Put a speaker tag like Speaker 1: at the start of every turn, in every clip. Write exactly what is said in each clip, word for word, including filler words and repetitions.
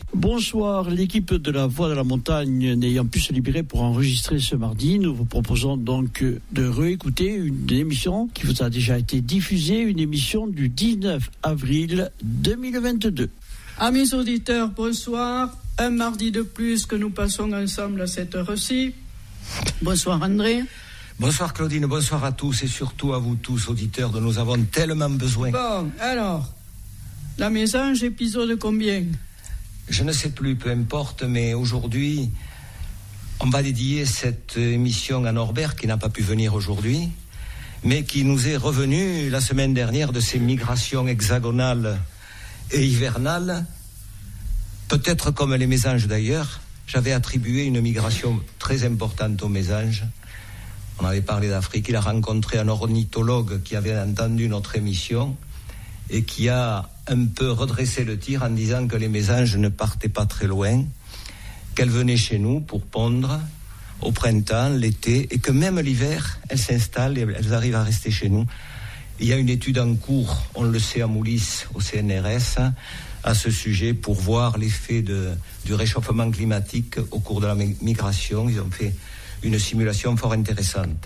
Speaker 1: Bonsoir, l'équipe de la Voix de la Montagne n'ayant pu se libérer pour enregistrer ce mardi, nous vous proposons donc de réécouter une émission qui vous a déjà été diffusée, une émission du dix-neuf avril deux mille vingt-deux.
Speaker 2: Amis auditeurs, bonsoir. Un mardi de plus que nous passons ensemble à cette heure-ci. Bonsoir André.
Speaker 3: Bonsoir Claudine, bonsoir à tous et surtout à vous tous auditeurs dont nous avons tellement besoin.
Speaker 2: Bon, alors, la mésange, épisode combien ?
Speaker 3: Je ne sais plus, peu importe, mais aujourd'hui, on va dédier cette émission à Norbert qui n'a pas pu venir aujourd'hui, mais qui nous est revenu la semaine dernière de ses migrations hexagonales et hivernales. Peut-être comme les mésanges d'ailleurs, j'avais attribué une migration très importante aux mésanges. On avait parlé d'Afrique, il a rencontré un ornithologue qui avait entendu notre émission et qui a un peu redressé le tir en disant que les mésanges ne partaient pas très loin, qu'elles venaient chez nous pour pondre au printemps, l'été, et que même l'hiver, elles s'installent et elles arrivent à rester chez nous. Il y a une étude en cours, on le sait à Moulis, au C N R S, à ce sujet pour voir l'effet de, du réchauffement climatique au cours de la migration. Ils ont fait une simulation fort intéressante.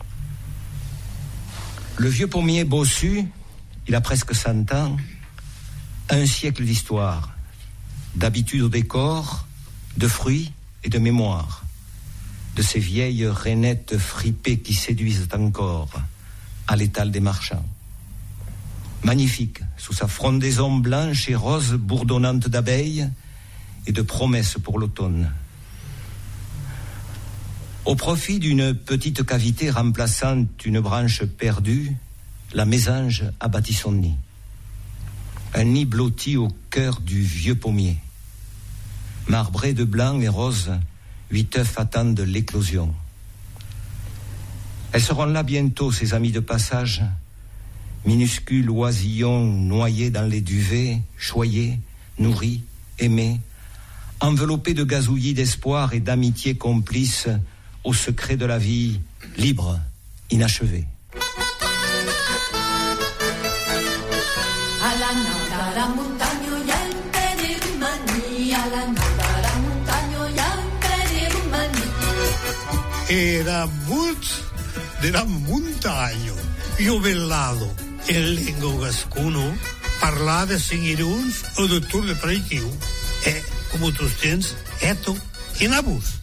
Speaker 3: Le vieux pommier bossu, il a presque cent ans, un siècle d'histoire, d'habitude au décor, de fruits et de mémoire, de ces vieilles rainettes fripées qui séduisent encore à l'étal des marchands. Magnifique, sous sa frondaison blanche et rose bourdonnante d'abeilles et de promesses pour l'automne. Au profit d'une petite cavité remplaçant une branche perdue, la mésange a bâti son nid. Un nid blotti au cœur du vieux pommier. Marbré de blanc et rose, huit œufs attendent l'éclosion. Elles seront là bientôt, ces amis de passage, minuscules oisillons noyés dans les duvets, choyés, nourris, aimés, enveloppés de gazouillis d'espoir et d'amitié complice au secret de la vie libre, inachevée.
Speaker 4: Era Butch della montagna, Iovellado e Lengo Gascuno parlava Singiruns o Dottor de Preitiu e, come tu tens, eto in abus.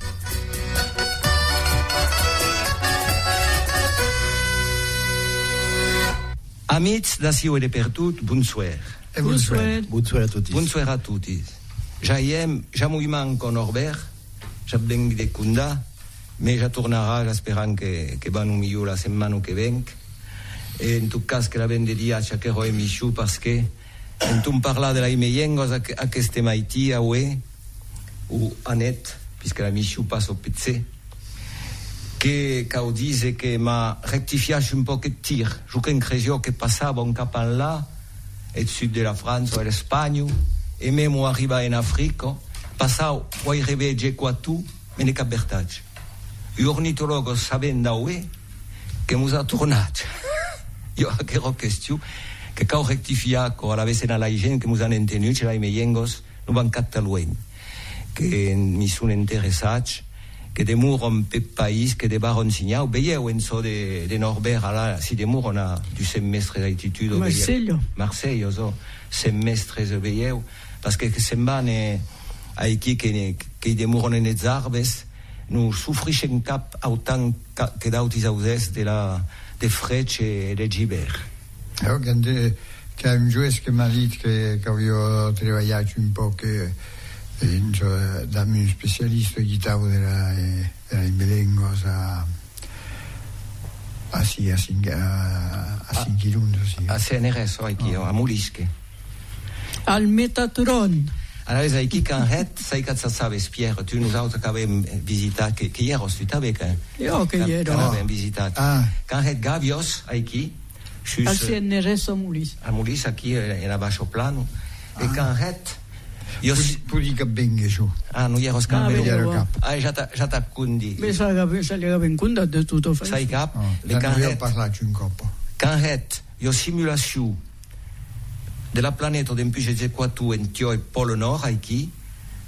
Speaker 3: Amici da Sio e de Pertut, bonsoir.
Speaker 2: Bonsoir.
Speaker 5: Bonsoir a tutti.
Speaker 3: Bonsoir a tutti. Jaiem, jamui manco Norbert, j'abdenc de Kunda, mais ja tornarà, esperant que, que van un millor la setmana que venc. Et en tot cas, que la ben de dia a chaquero emissió, parce que en tu parlar de la imeyengos a, a que este maití a ue, ou anet, puisque la emissió passe au pizze, que cau dise que m'a rectifiat un poc de tir. Jo que encresió que passava un cap en là, et sud de la France o l'Espagne, et même o arriba en Afrique, passau o arriba a Quatu, me ne cap vertatge. I ornitologos sabent d'aué que mos ha tornat. Jo aquero qüestió que cau rectifiar co a la vez en la gent que mos han entenut, que la imeyengos no van cap taluent, que mi són interessats, que de mur on pe país, que de bar on signau. Veieu en so de, de Norbert, ala, si de mur on a du semestre d'altitude.
Speaker 2: Marseille.
Speaker 3: Marseille, oso, semestres veieu, parce que se'n van eh, aquí que, que de mur on en els arbres, nous souffrixen cap autant que d'autres audès de la de fred e de gibert.
Speaker 5: Alors, quand c'è un juez che mi ha detto che, che avevo lavorato un po' che da un specialista di chitarra della, della Belengos a a sì a Singirundo sì.
Speaker 3: A C N R S aquí, a Mulisque.
Speaker 2: Al Metatron.
Speaker 3: Allora, aquí quand het, sai que ça sabes, Pierre, tu nous autres que avem visitat, que, que hieros, tu t'avais que...
Speaker 2: Jo, que hi era.
Speaker 3: Que avem visitat.
Speaker 5: Ah.
Speaker 3: Quand het Gavios, aquí, xus...
Speaker 2: Al C N R S a Mulis.
Speaker 3: A Mulis, aquí, en a baixo plano. Ah. E quand het... Jo...
Speaker 5: Può dire che venga giù.
Speaker 3: Ah, non hieros
Speaker 2: Ah,
Speaker 3: cap.
Speaker 2: venga,
Speaker 3: Ah, ah, ja t'ha ja cundi.
Speaker 2: Beh, sa li agaven condat de tot o
Speaker 3: Sai cap?
Speaker 5: Oh,
Speaker 3: Le quand
Speaker 5: ne ho
Speaker 3: het...
Speaker 5: parlato un coppo.
Speaker 3: Quand het, jo simulació de la planète d'en puix de Quatu en Tio e Pôle Nord, aquí,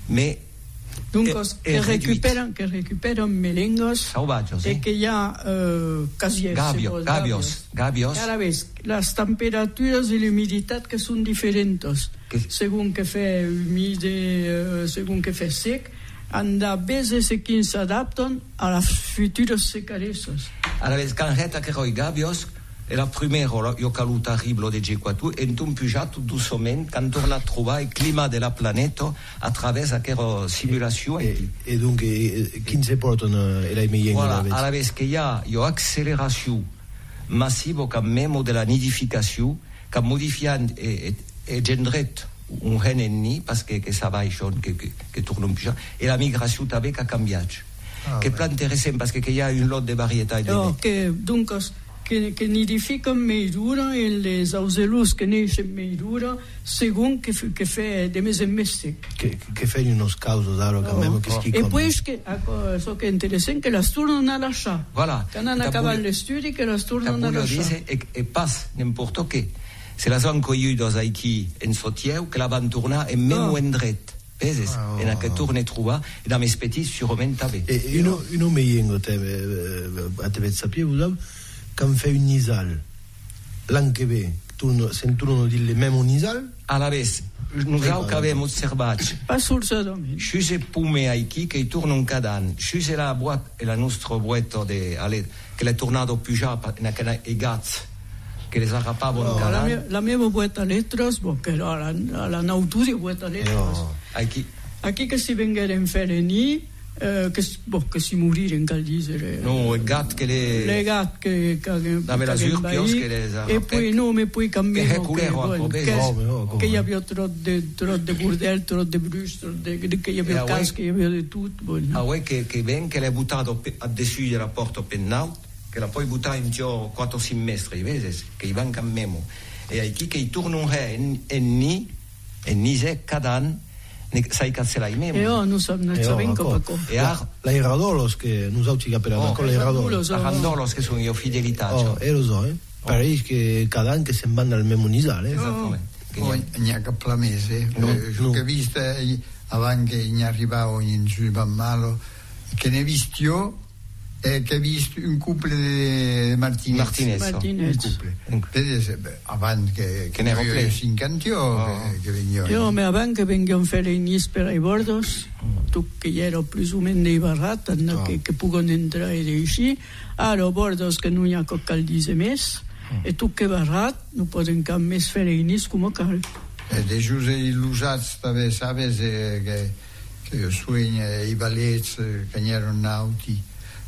Speaker 3: me
Speaker 2: Dunque,
Speaker 3: è,
Speaker 2: che,
Speaker 3: è
Speaker 2: recuperano, che recuperano melengos
Speaker 3: salvaggio, sì.
Speaker 2: e che ha uh, casies.
Speaker 3: Gavios, gavios, gavios.
Speaker 2: Cada vez, las temperaturas y la humedad que son diferentes,
Speaker 3: Que-
Speaker 2: según que fe humide, uh, según que fe sec, anda a veces que se adaptan a las futuras secaresas.
Speaker 3: Alla vez canreta che roi gavios era primero io calu terrible de Gequatu e un puja tout doucement quand torna a trovare il clima della planeta attraverso quella simulazione.
Speaker 6: E, e dunque, eh, chi si portano e lei mi viene
Speaker 3: Voilà,
Speaker 6: da
Speaker 3: alla vez che io io accelerazione massiva che memo della nidificazione che modifica e, e, e gendret un renenni perché che sa vai schon che che, che torna un puja e la migrazione també che ha cambiato.
Speaker 5: Ah,
Speaker 3: che
Speaker 5: beh.
Speaker 3: plan interessant perché che hi ha un lot de varietà de
Speaker 2: No, che dunque che, che nidificano meidura e les auselus che nascono meidura según che, f- che fa de mese in mese.
Speaker 6: che, che fai uno scauso d'aro che
Speaker 2: Oh.
Speaker 6: abbiamo che
Speaker 2: E
Speaker 6: schicco.
Speaker 2: poi che, ecco, so che è interessante che la tornano a lasciare.
Speaker 3: Voilà.
Speaker 2: Che hanno
Speaker 3: Da
Speaker 2: acabato
Speaker 3: buio-
Speaker 2: gli studi che la
Speaker 3: Da
Speaker 2: tornano a
Speaker 3: Bullo
Speaker 2: lasciare.
Speaker 3: dice e, e passe n'importe che se la son coiudos aichi en sotieu che la van tornar e memo
Speaker 2: Oh.
Speaker 3: en dret peses
Speaker 6: Ah, oh.
Speaker 3: en a che torne trova e da mes petits sûrement també
Speaker 6: E uno, uno mi viene te, eh, a te sapere, usavo, che fai un nisal. L'anno che ve, tu sentono dire même un nisal?
Speaker 3: alla vez nous che avem observat
Speaker 2: Pas sul sedomen.
Speaker 3: Scuse pume aichi che tornano cada an scuse la boîte e la nostra boîte de ale che le tornato più già in a e gats che les arrapavano
Speaker 2: La,
Speaker 3: cada
Speaker 2: mia,
Speaker 3: an
Speaker 2: la mia vuota letras, perché la, la, la nauturi vuota letras.
Speaker 6: No.
Speaker 3: aichi
Speaker 2: Aquí che si vengono in feleni, eh, che, s- boh, che si morire in caldisere.
Speaker 3: no il gat che le
Speaker 2: Le gat che che
Speaker 3: Dame las
Speaker 2: che
Speaker 3: urpios
Speaker 2: vai,
Speaker 3: che les ha
Speaker 2: e poi
Speaker 3: rapet.
Speaker 2: nome poi cambiamo
Speaker 3: Che è culero a
Speaker 2: bueno,
Speaker 3: copese.
Speaker 2: che,
Speaker 6: Oh, no, come?
Speaker 2: che io avevo troppo de troppo de burdel, troppo de brus, troppo de che io
Speaker 3: E
Speaker 2: avevo
Speaker 3: a voi?
Speaker 2: cas, che io avevo di tutto, bueno.
Speaker 3: ah ouais che che ven che l'è buttato pe- a dessus della porta pennaut che la poi buttare in giro quattro semestri vedi che i van cammemo e aichi che i tornano en en ni en ni se cada an ne sai cazzo la memo
Speaker 2: E io non so, non
Speaker 6: E
Speaker 2: so
Speaker 6: oh,
Speaker 2: ben
Speaker 6: ecco.
Speaker 2: come co.
Speaker 3: e a
Speaker 6: La iradolos che non so che per
Speaker 3: Oh,
Speaker 6: con la iradolos.
Speaker 2: Lo so.
Speaker 3: a randolos che sono io fidelità
Speaker 6: Oh,
Speaker 3: cioè.
Speaker 6: e lo so, eh. Pare che cada anno che si vanno al même nisal, eh.
Speaker 3: Esattamente che
Speaker 5: Poi
Speaker 3: niente.
Speaker 5: n'hi ha che plamese,
Speaker 6: No,
Speaker 5: eh,
Speaker 6: no.
Speaker 5: che viste eh, avanti che ne arrivavo in giù a malo, che ne visti io e che visto un couple di Martinez.
Speaker 3: Martinez oh.
Speaker 2: Martinez.
Speaker 5: Un couple.
Speaker 3: Un-
Speaker 5: Vedete, beh, avanti che,
Speaker 3: Che ne ero play.
Speaker 5: si incantò,
Speaker 3: Oh.
Speaker 5: che, che veniva.
Speaker 2: Io mi avevo che vengono feleni per i bordos, tu che ero più o meno dei barrat,
Speaker 6: Oh.
Speaker 2: che, che possono entrare e uscire, allora bordos che non ha che caldise mes, e tu che barrat non possono cambiare feleni come cal.
Speaker 5: E de giuse illusats, també, sabes, eh, che, che suegna i valets eh, che ne erano nauti,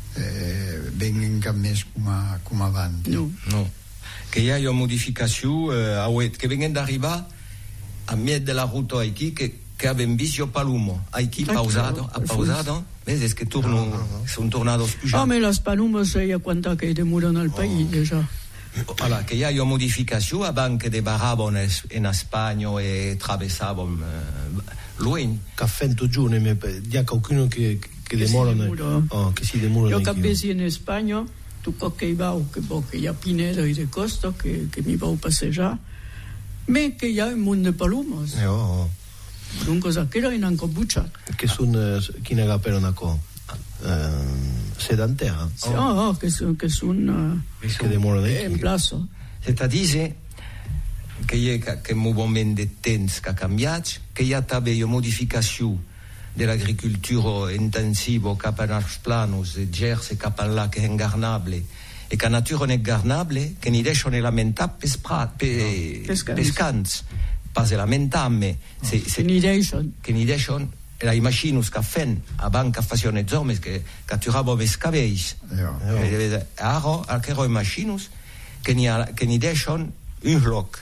Speaker 5: eh, vengono cammessi come, come avanti.
Speaker 2: No.
Speaker 3: no che hi ha io modificazione eh, a wet che vengono d'arriva a mezzo della ruta aichi che che abbiamo visto palumo aichi
Speaker 2: Ah,
Speaker 3: pausato
Speaker 2: chiaro,
Speaker 3: ha pausato vedi che tornano sono tornato più
Speaker 2: Ah, ma le palumas sei a quanta che demorano al paese già.
Speaker 3: Voilà, che io ho modificazione a banche de baravon in Spagna e attraversavano eh, lui
Speaker 6: Che fento giù, ne me- di a qualcuno che, che
Speaker 2: Che si
Speaker 6: demorano.
Speaker 2: demorano.
Speaker 6: Oh, che si demorano.
Speaker 2: Io
Speaker 6: anch'io.
Speaker 2: capisco in Spagna, tu che vai, che boh, che hi ha Pineda e de Costa, che, che mi va a passeggiare, ma che hi ha un mondo di palumas.
Speaker 6: Eh, oh, oh.
Speaker 2: Dunque, sa che era in anche buccia.
Speaker 6: Che sono, chi ne ha per una co? Eh, sedantera.
Speaker 2: Oh, oh, che sono che son,
Speaker 6: Che demorano
Speaker 2: uh, in place.
Speaker 3: c'est-à-dire che io che un moment de temps che ha cambiato che io avevo modificazione dell'agricoltura intensiva cap als planos e gers e cap là che è ingarnabile e che la natura non è garnabile che ni lasciano lamentare per spra- per
Speaker 2: Pescanti.
Speaker 3: pescanti pas lamentame se, se,
Speaker 2: Finidation.
Speaker 3: che ni lasciano e la immagino che fanno a banca fazione zomes che catturavo mes cabells
Speaker 5: Ja.
Speaker 3: e aro alchero immagino che ni ha- che ni lasciano un loc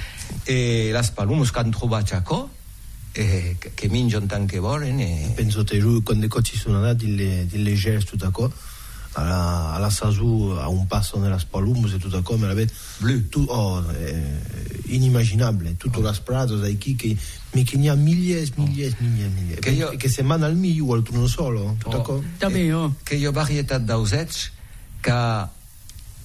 Speaker 3: e las palumus che hanno trovato a co e che, che mangiano tanto che vogliono e
Speaker 6: Penso che quando ci sono andati le, le gers tutto qua, alla, alla Sasu a un passo nella Spalumus e tutto qua, ma l'avete
Speaker 3: blu
Speaker 6: tu, oh, eh, inimmaginabile, tutto oh. l'asprato dai chi che mi che ne ha migliaia, migliaia, migliaia, migliaia
Speaker 3: Che io-
Speaker 6: che se manda al mio o al turno solo, tutto
Speaker 3: Oh.
Speaker 6: qua.
Speaker 2: També, oh.
Speaker 3: che io varietà d'ausets che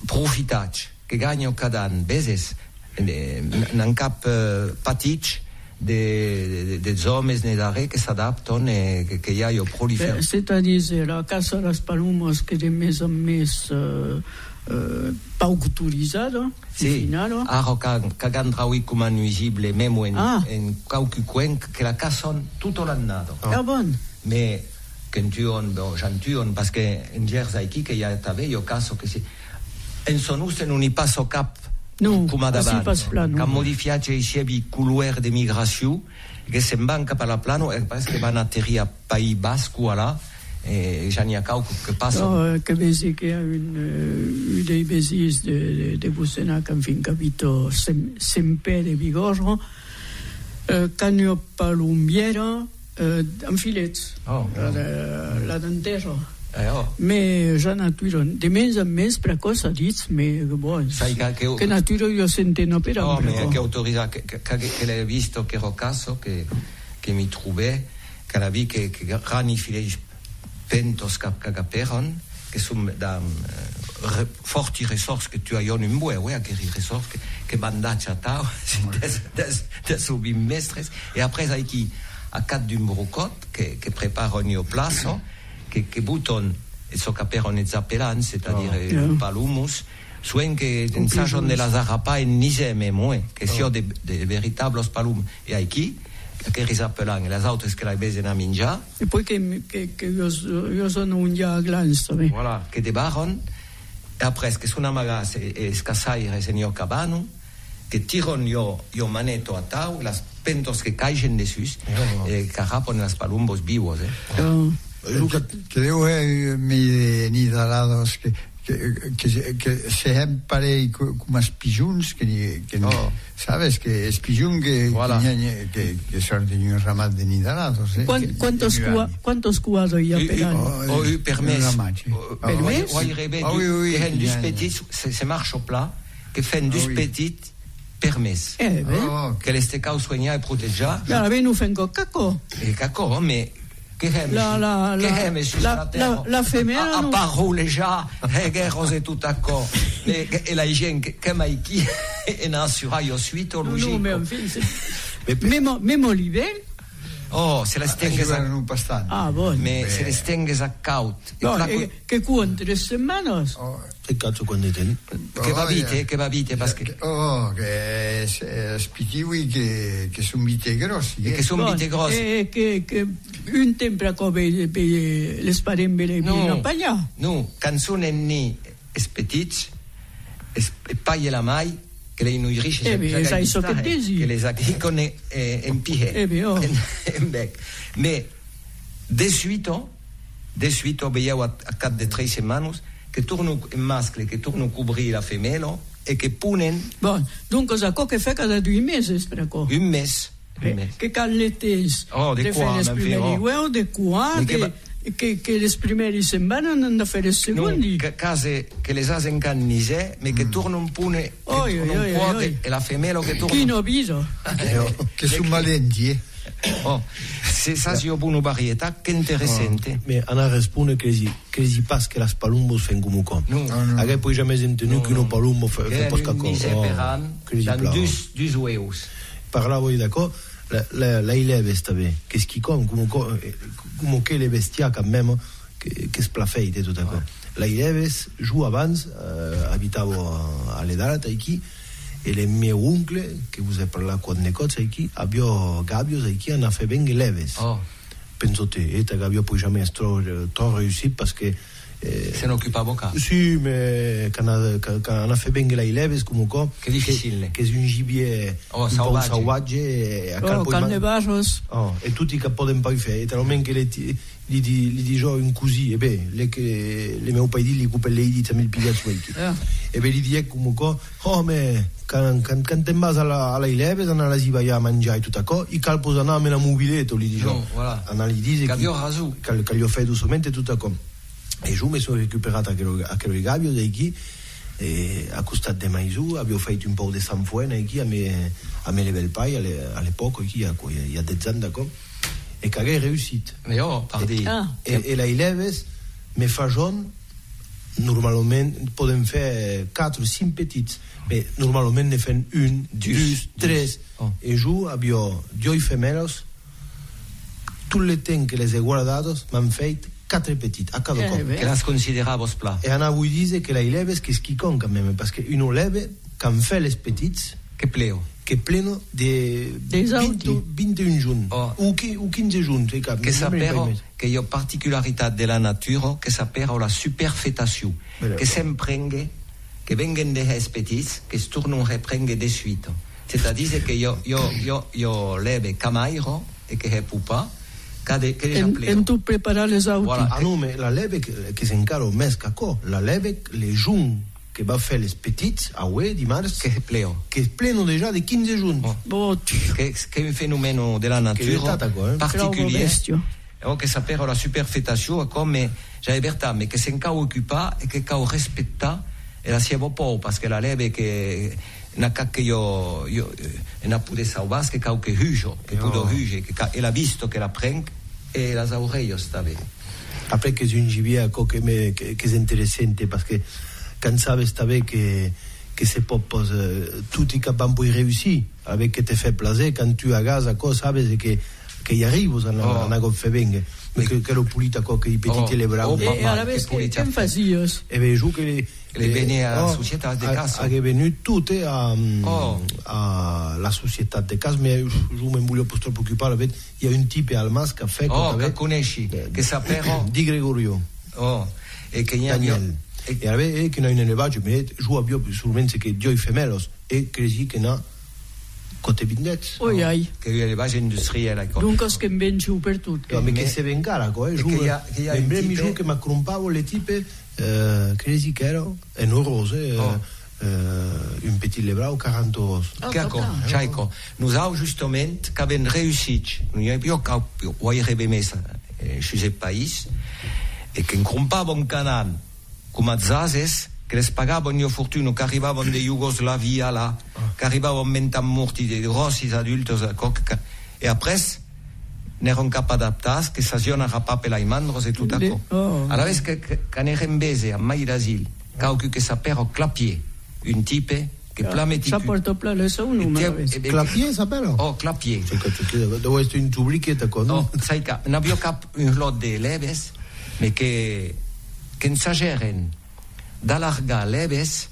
Speaker 3: profitats che guadagnano cada anno veses non cap eh, patich de, de, de hommes nedare che si adattano e che, che io prolifero.
Speaker 2: C'est-à-dire, la Casa de las Palomas, che de més en més uh, uh, poc utilitzada,
Speaker 3: sì, final. Aro che andrà qui come nuisible, memo in, ah. in qualche cuenca, che la cassano tutto l'anno.
Speaker 2: Oh. Ah, bon.
Speaker 3: Ma che tuon, j'entuon, perché in Jersey qui, che io avevo, io caso che si... In sonus non hi passo cap
Speaker 2: no,
Speaker 3: come davanti. Che modifiato i scebi couloir de migrazione, che se manca per la plano, e penso che vanno a atterrire a Pays Basque, là, e già ne ha cauco che passa.
Speaker 2: No, che vedi che ha un dei besis de, de Busena che hanno capito sem, sempre de vigoro, eh, cagno palumbiera, eh, en filets,
Speaker 3: oh,
Speaker 2: la, la, la dentera.
Speaker 3: Eh, oh.
Speaker 2: Mais già natura, de mens en mens precoç a dit, mais bon,
Speaker 3: sai che, che,
Speaker 2: che natura io sento per
Speaker 3: oh, che autorizza, che, che, che l'hai visto che ero caso, che, che mi trovai, che la vi che, che rani filei pentos cagaperon, che sono da uh, forti risorse che tu hai in bue, ouais, che risorse che, che bandaccia a tau, des, des, des subimestres, e après sai chi a cat d'un brocot, che, che preparano io plazo, che, che buttano e so caperon e zappelan, c'est-à-dire oh, yeah. palumus, suen che in sagion della zarapa e niseme moe, che oh. sia de, de veritablos palum, e ai chi, che risappelan, e le autres che la bese na mingia.
Speaker 2: E poi che, che, che io, io sono un dia glans,
Speaker 3: voilà, che de baron, e après che sono amagas e, e scasaire signor cabano, che tiron io, io maneto a tau, las pentos che caigen dessus, oh. e carapon las palumbos vivos, eh.
Speaker 2: Oh.
Speaker 5: Luca, creo que mi nidalados que que que que se han parei como as pijuns que que oh. sabes que es pijun que voilà. que que que sorte un ramat de nidalados, eh.
Speaker 2: ¿Cuántos cua, cuántos cuadros ya pegan?
Speaker 3: Oh, oh, permis.
Speaker 2: Permis?
Speaker 3: Oui, oui, que dus petits, c'est marche au plat, que fait dus petits permis.
Speaker 2: Eh ben.
Speaker 3: Oh, que l'este cau soigna et proteja.
Speaker 2: Ya la venu fengo caco.
Speaker 3: Et caco, mais che è
Speaker 2: la la la la, la, la femella
Speaker 3: a, a parole già e che cose tutto a co e, e la gente che mai chi e nasura io suito logico
Speaker 2: no, no, memo memo livello
Speaker 3: oh se la stenghe
Speaker 5: a pastan
Speaker 2: ah bon
Speaker 3: me se le stenghe a caut
Speaker 2: no, e che cuonte tre settimane
Speaker 6: oh. Che cazzo quando te
Speaker 3: che va vite che va vite perché
Speaker 5: oh che spitivi che che sono vite grossi
Speaker 3: che sono vite grossi
Speaker 2: e che che un tempo come le sparembele
Speaker 3: no
Speaker 2: paglia
Speaker 3: no canzone ni spetic e paglia la mai che le inuirisce
Speaker 2: eh beh sai so che dici
Speaker 3: che le sacchicone en pie
Speaker 2: eh beh oh
Speaker 3: en bec mais de suite de suite obéiau a quatre de tres semanas che tornano in mascle, che tornano a coprire la femella e che punen.
Speaker 2: Bon, dunque cosa che fa cada due mesi, spero.
Speaker 3: Un mese.
Speaker 2: Un mese. Che calletes.
Speaker 3: Oh, de qua,
Speaker 2: le prime ueu, de qua, che che che le prime settimane andano a fare i secondi.
Speaker 3: No, case che le sa in cannise, ma che mm. tornano pune,
Speaker 2: oh,
Speaker 3: che tornano un po' e la femella che torna.
Speaker 2: Chi no viso.
Speaker 5: Che sono malenti, eh.
Speaker 3: Oh, c'est ça si une varietà che interessante.
Speaker 6: Oh, mais ana răspune că zi că zi pas que las palumbos fen como com.
Speaker 3: No,
Speaker 6: no. Aga poi jamais entendu que no palumbo fe fe pas ca com.
Speaker 3: Dan dus dus ueus.
Speaker 6: Parla voi d'accord la la la ileve stave qu'est-ce qui comme como como que les bestia quand même que que splafeite tout d'accord. La ileves joue avant uh, abitavo a l'edad aquí. E le mie uncle che vous avez parlé con negozi qui abbiamo gabios qui hanno fatto ben leves
Speaker 3: oh
Speaker 6: penso te e te gabbio poi jamais trop trop réussi parce que
Speaker 3: eh, se ne occupava qua
Speaker 6: sì mais quand on a fait ben les leves comunque
Speaker 3: che difficile
Speaker 6: che è un gibier
Speaker 3: oh,
Speaker 6: un po' salvaggio
Speaker 2: a calpo oh, basos
Speaker 6: oh e tutti che possono poi fare talmente che le li di li di gio in così e beh le che le mio pai di li coupe le di tamil pigliato e beh li di comunque oh me can can can te basa alla alla ileve dan alla si vai a mangiare tutta co i calpo sana me la mobileto li di gio
Speaker 3: voilà
Speaker 6: analisi
Speaker 3: che io rasu
Speaker 6: che che io fai giustamente tutta co e giù mi sono recuperata che a che i gabio dei chi e a costa de maisu abbiamo fatto un po' di sanfuena qui a me a me le bel pai alle alle poco qui a cui il y a des zanda co e che è riuscito
Speaker 3: mais oh pardi
Speaker 6: e, e la ileves me fa jaune normalment poden fer quatre o cinc petits, mais normalment ne fan un, dos, tres,
Speaker 3: oh.
Speaker 6: e giù abbiamo due femelos, tutto il tempo che les he guardados m'han fet quatre petits a cada
Speaker 2: Eh,
Speaker 6: cop.
Speaker 2: bé.
Speaker 3: Que las considerabos pla.
Speaker 6: E Anna vull dir que la ileves que esquicon quand même, parce que une leve quand fait les petits
Speaker 3: Que pleo.
Speaker 6: che è pleno di
Speaker 2: Des auti.
Speaker 6: ventuno giorni
Speaker 3: Oh.
Speaker 6: o quindici giorni
Speaker 3: Che sapero che io particolarità della natura che sapero la superfétation
Speaker 6: Bene.
Speaker 3: che s'emprenge che vengono dei petits che stornano reprenge de suite. C'est-à-dire che io io io io leve camairo e che è pupa che che
Speaker 2: En,
Speaker 3: pleo.
Speaker 2: en tu preparar les auti.
Speaker 3: Voilà.
Speaker 6: ah non, mais la leve che, che s'encaro més cacò la leve les giorni che va fer les petits a ue dimarts
Speaker 3: Che è pleo.
Speaker 6: che è pleno già di quindici giorni
Speaker 3: Oh.
Speaker 2: Oh,
Speaker 3: Che, che è un fenomeno della
Speaker 6: Che è
Speaker 3: natura
Speaker 6: taco, eh?
Speaker 2: Bravo
Speaker 3: particolare.
Speaker 2: bestio.
Speaker 3: Oh, che sapere la superfétation come j'avais berta mais che sencao occupa e che cao rispetta e la sievo po parce che la leve che na che io io na pude sauvas che cao che hujo che
Speaker 6: Io.
Speaker 3: pudo huge che ca- e l'ha visto che la preng e la saureio stave.
Speaker 6: après que j'ai une gibia que me que, que c'est intéressant parce que quand ça savait que que c'est pas euh, tout est capable de réussir avec que te fait plaisir quand tu as gaz à quoi savais que que y arrive à
Speaker 3: Oh.
Speaker 6: na go fe venga mais que que lo pulita co que i petite
Speaker 3: Oh.
Speaker 6: le bravo
Speaker 3: Oh,
Speaker 2: E,
Speaker 3: mamma,
Speaker 2: e alla
Speaker 3: che
Speaker 2: vez che,
Speaker 3: pulizia
Speaker 2: che
Speaker 3: fa.
Speaker 2: fazies?
Speaker 6: e ve giù che
Speaker 3: Le venne a società de caso.
Speaker 6: che è venuto tutte a
Speaker 3: Oh.
Speaker 6: a la società de caso mais je me voulais pas trop preoccupare il y a un type allemand qui a fait
Speaker 3: Oh, che conosci che sapero
Speaker 6: di Gregorio
Speaker 3: oh e che io
Speaker 6: Daniel
Speaker 3: e
Speaker 6: e aveva che noi nelle vagge mi giù abbiamo solamente che due femelos e credi che na cote bindets
Speaker 2: Oi, ai.
Speaker 3: che io le base industrielle ecco.
Speaker 2: Dunque che ben giù per tutti.
Speaker 6: ma
Speaker 3: me-
Speaker 6: che se vencara co eh
Speaker 3: e
Speaker 6: giù
Speaker 3: che ia- che ia
Speaker 6: in
Speaker 3: un
Speaker 6: bremi
Speaker 3: tipe-
Speaker 6: giù che mi accrompavo le tipe eh, credi che ero e non rose eh,
Speaker 3: Oh.
Speaker 6: eh, un petit lebrao quaranta rose
Speaker 2: Ah,
Speaker 3: Chiaco,
Speaker 2: papà.
Speaker 3: Chiaco, nous avons justement qu'avons réussi, nous avons voyé mesa chez ce pays et qu'on compava un canal comme Zazes che les pagavano io fortuna che arrivavano de Jugoslavia là che arrivavano mentam morti de grossi adultos e après n'erano cap adaptats che s'aziona rapapela i mandros e tutto
Speaker 2: Le-
Speaker 3: a
Speaker 2: oh.
Speaker 3: alla vez che che ne rembese a mai d'asil caucu che sapero clapier un type che plameti
Speaker 2: Ça porte pla le son numero.
Speaker 6: clapier sapelo
Speaker 3: oh clapier
Speaker 6: se che tu devo essere in tubrichetta con
Speaker 3: no sai che non abbiamo cap un lot de leves mais che che s'ageren d'allargar leves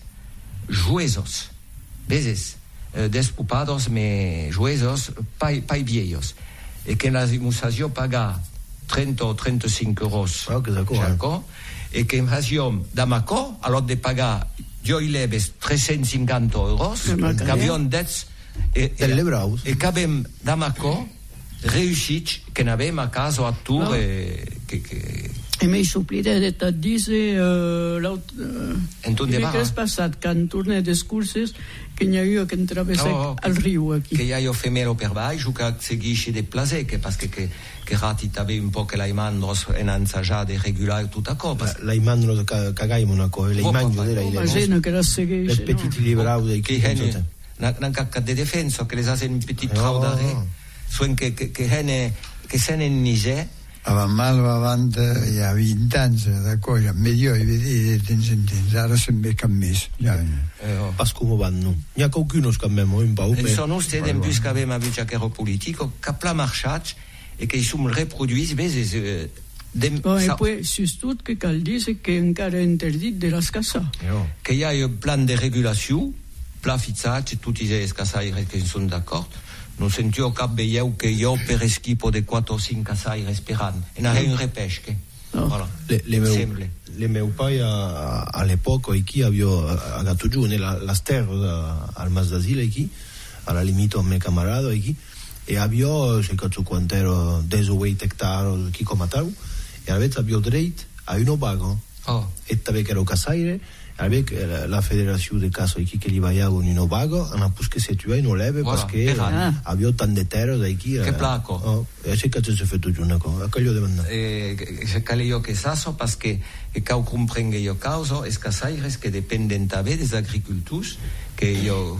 Speaker 3: juesos veces eh, despupados me juesos pai pai viejos e che la musasio paga trenta o trentacinque euros
Speaker 6: Ah, che sacco, eh.
Speaker 3: Sacco, e che hasiom d'amaco allora de paga io i leves trecentocinquanta euros
Speaker 2: ma
Speaker 3: che
Speaker 2: che-
Speaker 3: abbiamo dez e
Speaker 6: Delle braus.
Speaker 3: e che abbiamo d'amaco riuscit che ne avevamo a caso a Tours
Speaker 2: No.
Speaker 3: e che, che
Speaker 2: E mi supliré de tot dice uh, l'aut... Uh,
Speaker 3: En tu de
Speaker 2: dimecres
Speaker 3: vaga?
Speaker 2: passat, quan torné d'excurses, que n'hi havia que entravessar
Speaker 3: Oh,
Speaker 2: al riu aquí.
Speaker 3: che io femelo per vai giù che seguisce de plaisir che perché che che rati t'ave un po' che la mandros en ansaggiate regolare tutta cosa
Speaker 6: la imandro cagai monaco le
Speaker 3: Oh,
Speaker 6: imangio
Speaker 3: papà.
Speaker 6: della
Speaker 2: Oh,
Speaker 6: ile
Speaker 2: Imagina che la
Speaker 6: le
Speaker 2: seguisce,
Speaker 6: petiti
Speaker 2: no?
Speaker 6: librau dei
Speaker 3: che hene una cacca de difenso che les hacen un petit
Speaker 6: Oh.
Speaker 3: traudare sono che che che hene che se ne nise
Speaker 5: Aveva mal avanti a venti anni, da cosa, meglio vedere in sentenza, ora si becca messo.
Speaker 3: eh, oh.
Speaker 6: pas come vanno n'hi ha qualcuno scambiamo in pau
Speaker 3: E sono stati in più che avevamo visto che ero politico che pla marciac e che sono riproduisi vedi dem
Speaker 2: Bon,
Speaker 3: sa-
Speaker 2: e poi, sustot que cal dire que encara interdit de l'escassar.
Speaker 3: che hi ha un plan de regulació pla fixat tutti i casaires che sono d'accordo non sentivo cap veieu che io per esquipo de quattro o cinque casaires esperant e non è un repesche
Speaker 2: Oh.
Speaker 3: voilà.
Speaker 6: le, le meu
Speaker 3: Semble.
Speaker 6: le meu pai a, a, all'epoca qui avio agato giù nella la sterra al mas d'asile qui alla limito a me camarado qui e avio se cazzo quant'ero deso weight hectare chi comatau e avete avio dreit a uno bago
Speaker 3: oh.
Speaker 6: e tave che ero casaire avec la, la fédération de caso qui che li vaiago in Obago ana pus che se tu hai no leve
Speaker 3: Voilà,
Speaker 6: parce che
Speaker 3: erano.
Speaker 6: avio tan de terra da qui
Speaker 3: Che placo.
Speaker 6: oh, e se cazzo se fatto giù una cosa a quello devo andare
Speaker 3: E se cale io che sasso perché che cau comprende io causo es casaires che dependen tabe des agricultors che io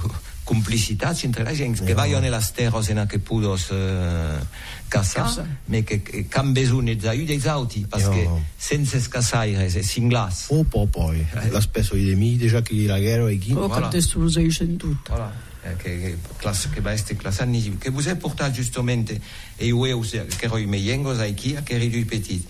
Speaker 3: complicitats entre la gent que vayan a les terres en que pudos eh, caçar, ma que, que can besoin de aiuti e auti, perché senza scasaires e singlas.
Speaker 6: Oh, poi, poi, la spesso di me, già che la guerra è qui.
Speaker 2: Oh, che distruggeixen tutto.
Speaker 3: Voilà. Che, che, classe, che va essere classannissimo. Che vous è portato giustamente, e io ho che ero i meiengos a chi, che eri due petit.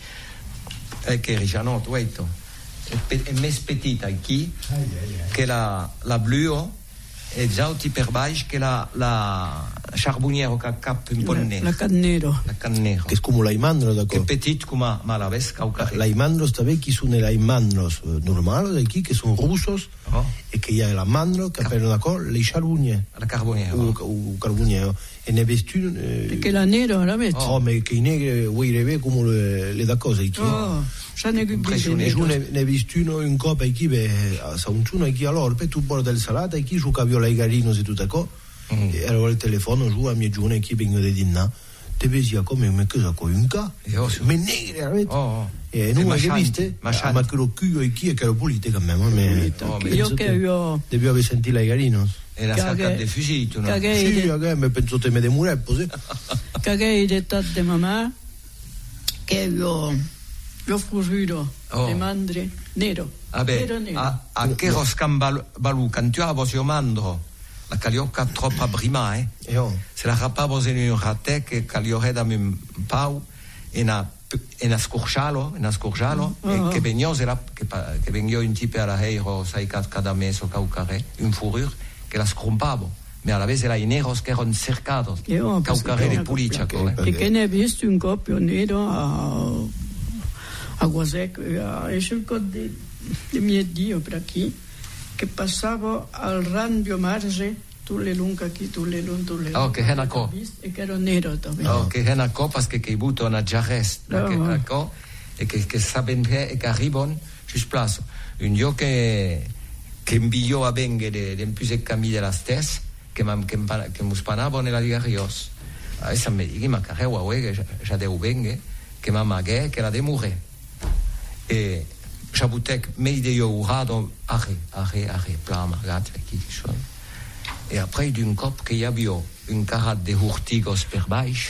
Speaker 3: E che eri già noto, vedo. E més petit a chi, che la, la bluo, e già ti per baix che la, la charbonnière che cap un po' nero.
Speaker 2: La cannero.
Speaker 3: La cannero.
Speaker 6: Che è come l'aimandro,
Speaker 3: d'accordo. Che petit come malaves caucare.
Speaker 6: L'aimandro sta qui sono l'aimandros normali, qui che sono russos, oh. E che ha l'amandro che appena d'accordo, le charbonnière.
Speaker 3: La carbonière.
Speaker 6: O, o carbonière. E ne vestu...
Speaker 2: Eh, perché la nero la mette.
Speaker 6: Oh, ma che i negri vuoi rivere come le, le da cose, qui.
Speaker 2: Oh. Ne
Speaker 6: ne visto uno in coppa e chi sa un tuno e chi allora per tu borda del salata e chi su caviola i garino e tutto co mm. E allora il telefono giù a mia giù e chi vengo di dinna te vesia come me cosa con un ca me negre
Speaker 3: oh
Speaker 6: e non hai visto ma ma che lo culo e chi è che lo pulite che me ma me
Speaker 2: io che io
Speaker 6: devo aver sentito i garino
Speaker 3: e la sacca de fusil tu no
Speaker 6: sì che me penso te me de mure così
Speaker 2: che hai detto de mamma che io Io fugido, oh. Le mandre, nero.
Speaker 3: Vabbè,
Speaker 2: nero, nero.
Speaker 3: A, a che roscan balu, quand tu avos io mandro, la caliocca troppo prima, eh?
Speaker 6: E oh.
Speaker 3: Se la rapavos in un rate che caliore da un pau, e na, e na scurcialo, e na scurcialo, oh, e oh. Che venios era, che, che venio un tipo alla heiro, sai cada mes o caucare, un fourrure, che la scrompavo. Ma alla vez era i neros che erano cercados,
Speaker 2: oh,
Speaker 3: caucare di puliccia.
Speaker 2: E che ne hai visto un coppio nero a... a Guasec, è cercato di, di mio Dio per qui, che passavo al randio marge, tu le lunghe qui, tu le lunghe, tu le lunghe.
Speaker 3: Oh, che è una co.
Speaker 2: E che ero nero también.
Speaker 3: Oh, che è una co, perché che butto una giarrest,
Speaker 2: oh,
Speaker 3: che è una co, e che, che saben che, e che arrivano, giusto plazo. Un io che, che inviò a venghe del più e cammi della stessa, che mi spanavo nella digarios. Adesso mi dico, ma che è che già devo venghe, che mi maghe, che la demure. E Chabutek meide io urado arre arre arre plama gat qui chose et après d'un cop que y avait une carade de hurtigos per baix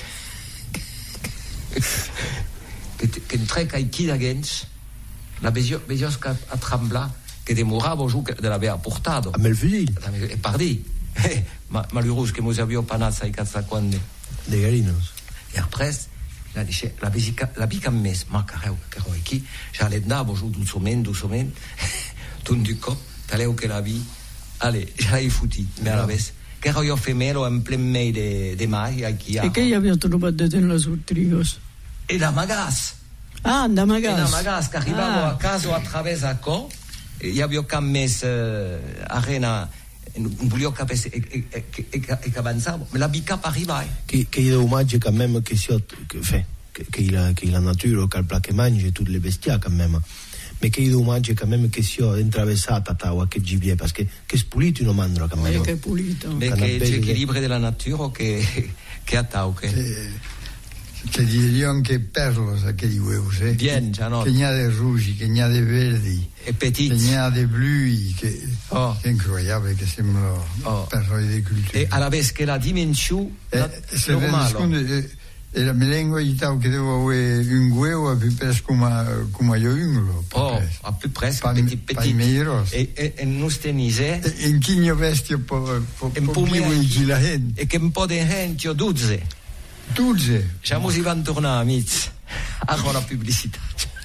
Speaker 3: que que très caïki d'agens la besio besios que a trembla que demorava giù de l'avea portato
Speaker 6: a melfusil
Speaker 3: e pardi ma malheureux que nous avions panat sai cazza quando
Speaker 6: de garinos
Speaker 3: et après la dice la bisica la bica mes ma careu che ero qui j'allais andavo giù doucement doucement ton du cop t'allais che la vi allez j'allais fouti mais à la vez che ero io femelo en plein mei de de mai qui
Speaker 2: e che io avevo trovato nella surtrigos
Speaker 3: e da magas
Speaker 2: ah da magas
Speaker 3: e da magas che arrivavo ah. a casa a través a co e io avevo cammes uh, arena un voglio capire e che avanzavo ma la bica arriva
Speaker 6: che che io omaggio quand même che si che fait che la che la natura che il plaque mange tutte le bestie quand même ma che io omaggio quand même che si ho intravessata tawa che gibier perché che spulito non mandro quand même
Speaker 2: che è pulito
Speaker 3: che è l'equilibrio della natura che che attau che
Speaker 5: te diría anche perlos aquelli huevos, eh?
Speaker 3: Bien, già no.
Speaker 5: Che n'ha de rougi, che n'ha de verdi,
Speaker 3: e petit.
Speaker 5: Che n'ha de blui, che
Speaker 3: oh.
Speaker 5: È incroyabile, che sembrano oh. perroi di cultura.
Speaker 3: E alla vez che la dimensione
Speaker 5: eh, se normale. E la melengua di tau che devo avere un huevo a più presto come come io ungolo.
Speaker 3: Oh, a più presto, petit petit. E e e non stenise.
Speaker 5: E in chigno vestio po po po la gente.
Speaker 3: E che un po' di gente duzze.
Speaker 5: Duzze.
Speaker 3: Siamo si van tornare amici a con la pubblicità.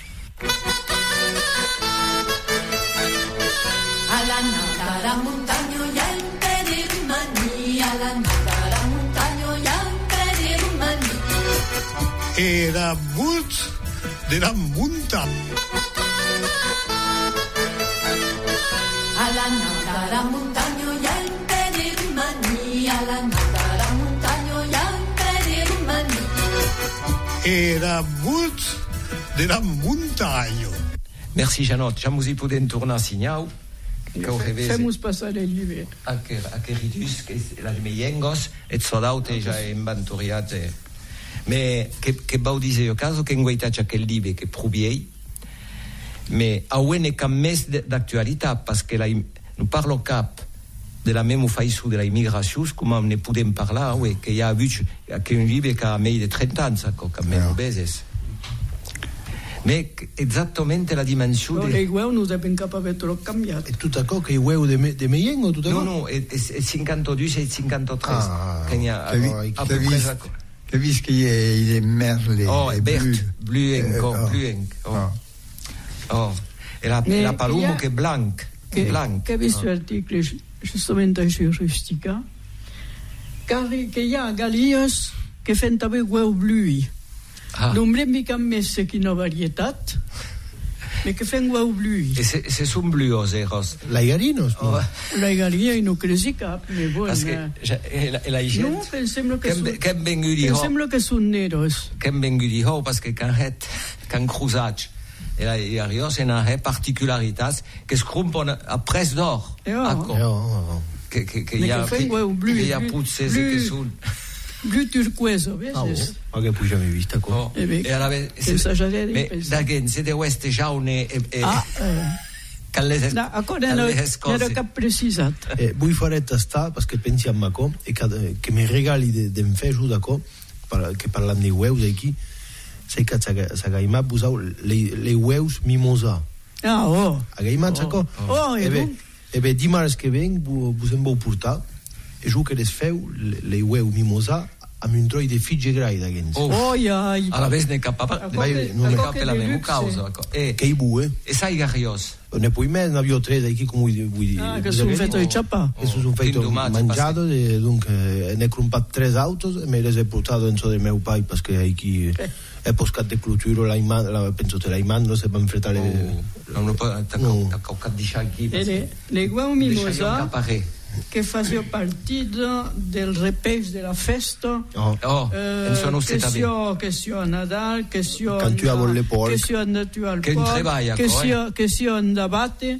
Speaker 7: Alla nata la montagna yente di Rumani, alla nata la montagna yente di Rumani.
Speaker 4: Era molt della montagna.
Speaker 7: Alla nata la montagna yente di Rumani, alla nata la montagna yente.
Speaker 4: Era molt della montagna.
Speaker 3: Merci Janot, siamo si poden tornare a Signau.
Speaker 2: Femos passare l'hiver.
Speaker 3: A che a che ridus che la meiengos e sodaute già inventoriate. Me che che bau dice io caso che inguaitacia che live che probiei. Me a uene cam mes d'actualità parce que la non parlo cap de la même façon de l'immigration, comme on ne podem parlar, oui, qu'il y a eu un livre qui a mis de trenta ans, ça, quand même, au Bézes. Mais exactement la dimension
Speaker 2: no,
Speaker 3: de...
Speaker 2: les huevos no deben capaces de los cambiar.
Speaker 6: E tu d'accord che i huevo de, me, de Meyen o tu
Speaker 3: Non, non, è, è cinquantadue e cinquantatré.
Speaker 6: Ah,
Speaker 3: che ha,
Speaker 5: Che vi-
Speaker 3: a
Speaker 5: che
Speaker 3: peu
Speaker 5: vi-
Speaker 3: près ça.
Speaker 5: che visto che il è merle
Speaker 3: Oh,
Speaker 5: è
Speaker 3: è vert,
Speaker 5: blu.
Speaker 3: blu
Speaker 5: Eh,
Speaker 3: encore,
Speaker 5: oh.
Speaker 3: blu en- oh.
Speaker 5: Oh.
Speaker 3: Oh. E la,
Speaker 2: Mais
Speaker 3: la palumo
Speaker 2: il y a-
Speaker 3: che è blanc,
Speaker 2: Che,
Speaker 3: blanc.
Speaker 2: che ho visto articoli giustamente su Rustica, che che hi ha galies che fan també huevo blu.
Speaker 3: Ah.
Speaker 2: Non m'hem mica més quina varietat, ma che fan huevo blu.
Speaker 3: E se, se sono blu os eros.
Speaker 6: L'aigarinos?
Speaker 3: Oh,
Speaker 2: La galia no cresi cap, ma bon.
Speaker 3: parce que ja- e la, e la gent...
Speaker 2: No, pensem que
Speaker 3: Che
Speaker 2: són,
Speaker 3: che ben venguti ho,
Speaker 2: pensem que són neros.
Speaker 3: che ben venguti ho, parce que quand het, quand cruzatch, e la e arios en a particularitats che scrumpon a pres d'or.
Speaker 2: Eh, oh.
Speaker 3: Ecco.
Speaker 6: Eh, oh, oh.
Speaker 3: Che che che
Speaker 2: Ma
Speaker 3: hi ha
Speaker 2: che fanno un blu,
Speaker 3: che hi ha
Speaker 2: blu,
Speaker 3: puzzes
Speaker 2: blu.
Speaker 3: che sono.
Speaker 2: Blu turquoise, vezi?
Speaker 6: Ah, oh. Ma che poi jamais vista qua.
Speaker 3: Oh.
Speaker 2: Eh beh,
Speaker 3: E alla ve- se-
Speaker 2: pensa già di
Speaker 3: me
Speaker 2: pensare.
Speaker 3: da che se de west jaune e e
Speaker 2: Ah, eh.
Speaker 3: calle
Speaker 2: No, ancora non ero cap precisat.
Speaker 6: Eh, vull fare tastar perché pensi a Macó e che, che mi regali de, de fe giù da co par, che parlam di ueus aquí sai che s'ha gaimat posau le, le ueus mimosa
Speaker 2: Ah, oh.
Speaker 6: a gaimat sa co
Speaker 2: Oh,
Speaker 6: e
Speaker 2: e
Speaker 6: bé
Speaker 2: donc?
Speaker 6: e bé dimarts que ven vos en vau portar e jo que les feu le, le ueus mimosa amb un troi de fitge grai d'agens
Speaker 3: Oh.
Speaker 2: Oh, ai.
Speaker 3: alla vez ne capa
Speaker 2: Vai,
Speaker 3: non ne
Speaker 2: ecco
Speaker 3: capa
Speaker 2: che
Speaker 3: la mia
Speaker 2: deluxe.
Speaker 3: causa ecco. e
Speaker 6: che i bue
Speaker 3: e sai garios
Speaker 6: ne puoi me ne avio tre d'aquí com vull, vull dir
Speaker 2: Ah, che sono fatto
Speaker 3: Oh.
Speaker 2: di ciappa.
Speaker 6: Eso es un feito
Speaker 3: Indomats,
Speaker 6: mangiado e dunque ne crumpat tres autos e me les he portato en so del meu pai perché aquí è poscat de cloturo la iman la penso te la iman no se van fretare
Speaker 3: oh, non lo può
Speaker 6: No.
Speaker 3: tacca di sciacchi
Speaker 2: E le, le guau mimosa che faceva partito del repeix della festa.
Speaker 6: oh.
Speaker 3: oh
Speaker 2: Eh,
Speaker 3: en sono
Speaker 2: che
Speaker 3: stata
Speaker 2: sia che sia a Nadal, che sia
Speaker 6: Quand tu avons le porc.
Speaker 2: che sia andato al
Speaker 3: Che un
Speaker 2: porc,
Speaker 3: treball,
Speaker 2: che
Speaker 3: ecco,
Speaker 2: sia che sia andavate,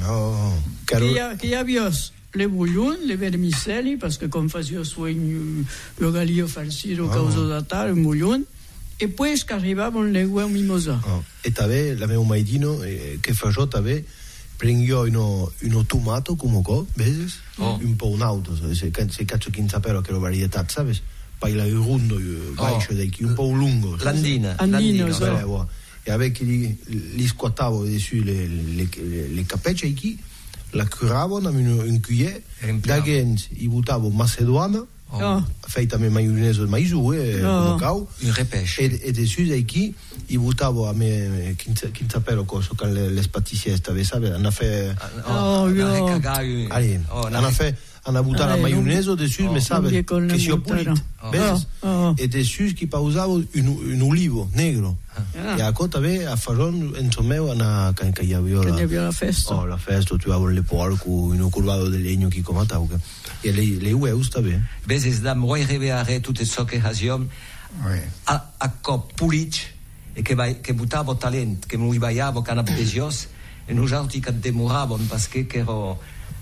Speaker 6: oh.
Speaker 2: che
Speaker 6: Caro,
Speaker 2: hi, ha, che hi havia le bouillon, le vermicelli, perché com faceva sueño lo galio farcido
Speaker 6: Oh.
Speaker 2: causa da tal, un bouillon, e poi che arrivavano le guau mimosa.
Speaker 6: oh. e també la meu maidino eh, che fa jo també prendio uno, uno tomato come co vedes
Speaker 3: Oh.
Speaker 6: un po' un auto se, se cazzo chi sapeva che lo varietat sabes poi la rundo eh, baixo oh. un po' lungo
Speaker 3: l'andina
Speaker 2: Andino,
Speaker 3: l'andino
Speaker 2: so.
Speaker 6: Vabbè, wow. E avec li, li squattavo dessus le, le, le, le capece qui la curavo amb un, un cuiller
Speaker 3: Riempiamo.
Speaker 6: d'agens i butavo macedoana
Speaker 3: oh.
Speaker 2: Oh.
Speaker 6: feita amb maionesa de maïzou eh,
Speaker 2: Oh.
Speaker 6: come cau
Speaker 3: un repêche
Speaker 6: e, e dessus aquí i butavo a me chi sapeva cosa quand les, les pâtissiers t'avais sabe hanno fait
Speaker 2: Oh, io-
Speaker 6: allez
Speaker 3: oh,
Speaker 6: hanno fait hanno buttato la
Speaker 2: Allez,
Speaker 6: maionesa dessus
Speaker 3: oh.
Speaker 6: me sabe
Speaker 2: Non vi con la
Speaker 6: che si è
Speaker 2: montana.
Speaker 6: pulito
Speaker 3: Oh.
Speaker 6: vedes
Speaker 2: Oh, oh.
Speaker 6: e dessus chi pausavo un, un olivo negro
Speaker 2: Ah.
Speaker 6: e a cota ve a faron insomma una che che aveva
Speaker 2: Che ne
Speaker 6: la
Speaker 2: havia la festa.
Speaker 6: oh la festa tu avevo le porco un curvato di legno che come tau e le le ueu sta bene
Speaker 3: vezes dam vuoi riveare tutte ciò che hasiom
Speaker 5: Oui.
Speaker 3: a a cop pulic e che vai che buttavo talent che mi baiavo canapesios e noi altri che demoravamo perché che ero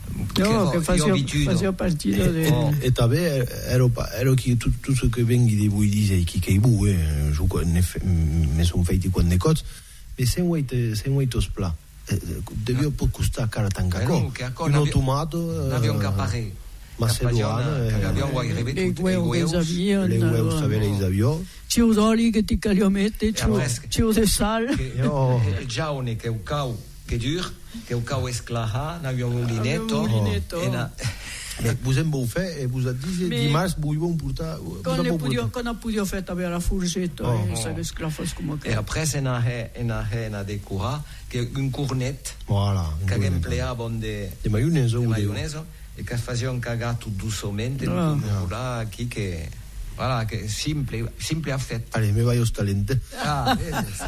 Speaker 2: No, che faceva, faceva partito
Speaker 6: e,
Speaker 2: de...
Speaker 3: Oh.
Speaker 6: e també ero ero che tutto tutto che venghi di voi dice chi che i bue giù ne me son feiti quan ne cots e se vuoi te se vuoi to spla devio po costare cara tanca co un tomato
Speaker 3: n'abbiamo capare
Speaker 6: macedoana
Speaker 3: che abbiamo vuoi
Speaker 2: le
Speaker 3: ripetuto
Speaker 2: gueu che avia,
Speaker 6: le ueu sapere i avio
Speaker 2: ciu d'oli che ti cagliomette, ciu,
Speaker 3: fresca.
Speaker 2: ciu de sal.
Speaker 6: Oh.
Speaker 3: che giaune che un cau che dur che un cau esclaha n'abbiamo un linetto
Speaker 2: Abbiamo un linetto.
Speaker 3: e na
Speaker 6: e vous en bou fe e vous a dit
Speaker 2: Mais-
Speaker 6: dimanche vous vont portar
Speaker 2: Quand le podio, quand on podio fait avec la fourchette,
Speaker 6: Oh.
Speaker 2: et ça que sclafos comme
Speaker 3: e après se na he e na he na decura che un cornet
Speaker 6: voilà
Speaker 3: che empleavano de
Speaker 6: de maionese
Speaker 3: de
Speaker 6: ou de
Speaker 3: maionese e che facevano cagare tutto doucemente
Speaker 2: Ah.
Speaker 3: no. là qui che voilà che simple simple affetto
Speaker 6: allez me vai os talente
Speaker 3: ah vedes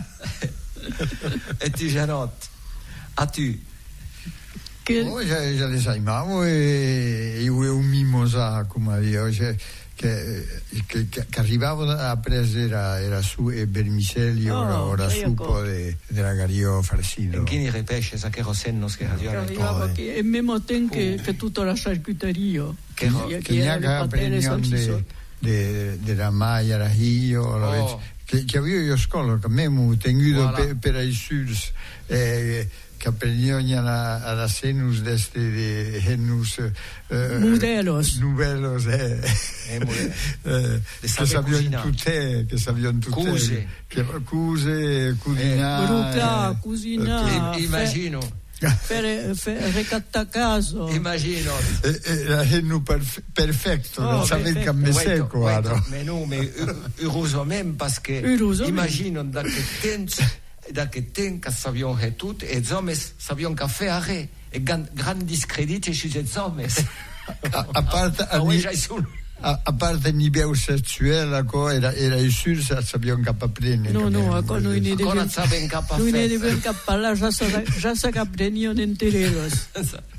Speaker 3: e tu Janot a tu
Speaker 2: che
Speaker 5: Oh, già, già le saimavo e io un mimosa come io cioè, che, che, che, che arrivavo a presa era, era su e vermicelli
Speaker 2: Oh,
Speaker 5: ora, ora
Speaker 2: sai
Speaker 5: supo de, della gario farcido
Speaker 3: in chi ne repesce sa che rosennos che
Speaker 2: che
Speaker 3: ragione
Speaker 2: arrivava
Speaker 6: Oh,
Speaker 2: che e memo ten che, che tutta la charcuteria
Speaker 3: Che ro-
Speaker 2: che,
Speaker 5: che
Speaker 2: era le
Speaker 5: neanche
Speaker 2: patene
Speaker 5: prendiamo
Speaker 2: salsicce.
Speaker 5: de, de la maglia la io
Speaker 3: Oh.
Speaker 5: che, che avevo io scuola che me mu tenuto
Speaker 3: Voilà.
Speaker 5: per, per i sud eh, che aprendion a la senus d'este de genus eh,
Speaker 2: modelos
Speaker 5: nuvelos eh,
Speaker 3: eh,
Speaker 5: eh, che sabion tutte che sabion tutte
Speaker 3: cuse
Speaker 5: che cuse cucinare
Speaker 2: bruca cucinare
Speaker 3: eh, immagino
Speaker 2: per, per recatta caso
Speaker 3: immagino
Speaker 5: eh, eh, la genu perf- perfetto
Speaker 2: oh,
Speaker 5: non sapevi che me seco
Speaker 3: mais non mais heureusement parce que immagino da che temps da che temps che sabion che tutto e els homes sabion che fare e gran, gran discredite chez els homes
Speaker 5: a, a parte a, a, a parte ni beu sexuel co era era isul sa sabion che apprendere
Speaker 2: no no a con noi ne
Speaker 3: ancora saben che
Speaker 2: noi ne devem che parlare già sa già sa che apprendiono entereros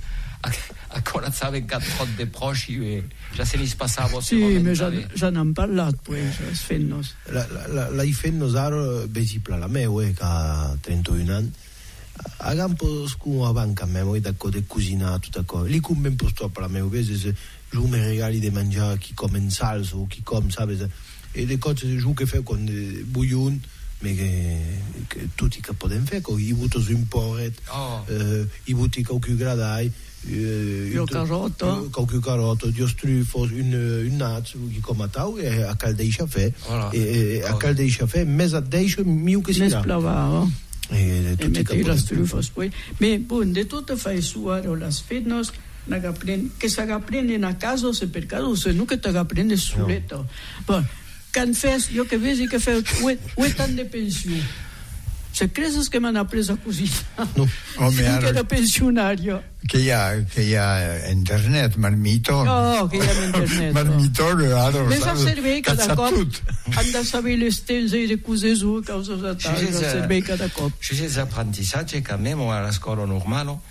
Speaker 3: ancora saben che trop de proche e già se ne passava
Speaker 2: sì ma già già n'han parlato poi es fennos
Speaker 6: la la la i fennos aro besipla la meu e ca trentuno anni a campo scu a banca me voi da code cucina tutta co lì cum ben posto per la meu vese se giù me regali de mangiare chi come in salsa o chi come sapete e le cose giù che fa con bouillon ma che, che tutti che poten fare con i buto su imporret
Speaker 3: oh.
Speaker 6: eh, i buti caucù gradai
Speaker 2: eh, il carotto
Speaker 6: caucù carotto dio strufo un un naz chi come tau e a caldei caffè
Speaker 3: voilà.
Speaker 6: e a caldei caffè mezza deicio miu che si
Speaker 2: ne splavavo
Speaker 6: e
Speaker 2: e metti la strufo poi ma bon de tutto fai su aro las fitness che si apprende a caso se per caso se non che ti apprende suletto no. Bon, can fes io che vedi che fai oetan de pensione se creses che mi hanno preso così
Speaker 5: no. Oh,
Speaker 2: che era pensionario
Speaker 5: che ha che ha internet marmito
Speaker 2: no che ha internet
Speaker 5: marmito allora
Speaker 2: mi fa servire cada cop anda a sapere le stesse di cose su causa da tal serve cada cop
Speaker 3: ci sono apprendissaggi che a me alla scuola normale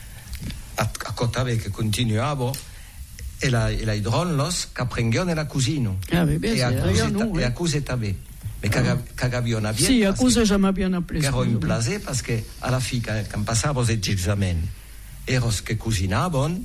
Speaker 3: a, a Cotave che continuavo e la e la idronlos che apprendiano nella cucina
Speaker 2: ah, beh,
Speaker 3: e a cose e a cose tabe e che che abbiano bien
Speaker 2: sì a cose già mi abbiano preso
Speaker 3: ero in place perché alla fine che passavo gli esami ero che cucinavano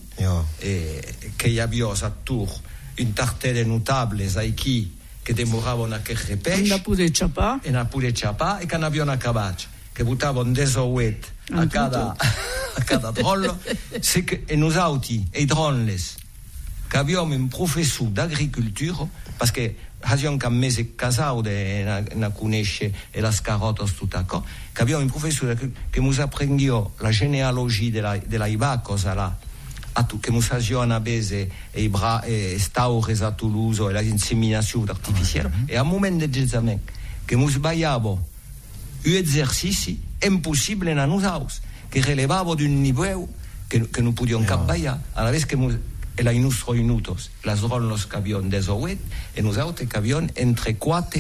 Speaker 3: e che abbiamo sattur un tartare notable sai chi che demoravano a che repesce
Speaker 2: e pure ciapà
Speaker 3: e na pure ciapà e che abbiano accabato che buttavano desoet a cada a cada drollo c'est que e nous auti e dronles che abbiamo un professore d'agricoltura perché abbiamo un mese casato e na conosce e la scarotos tutta co che abbiamo un professore che ci apprendió la genealogia della della ibacos là a tu che ci abbiamo a base e bra e staures a Toulouse e la inseminazione artificiale e a momento dell'esame che ci sbagliavo un esercizi impossibile na nous aus che relevavo di un livello che, che non potevamo capire alla vez che e la nostri minutos las rollos che abbiamo desoet e noi autres che abbiamo entre quattro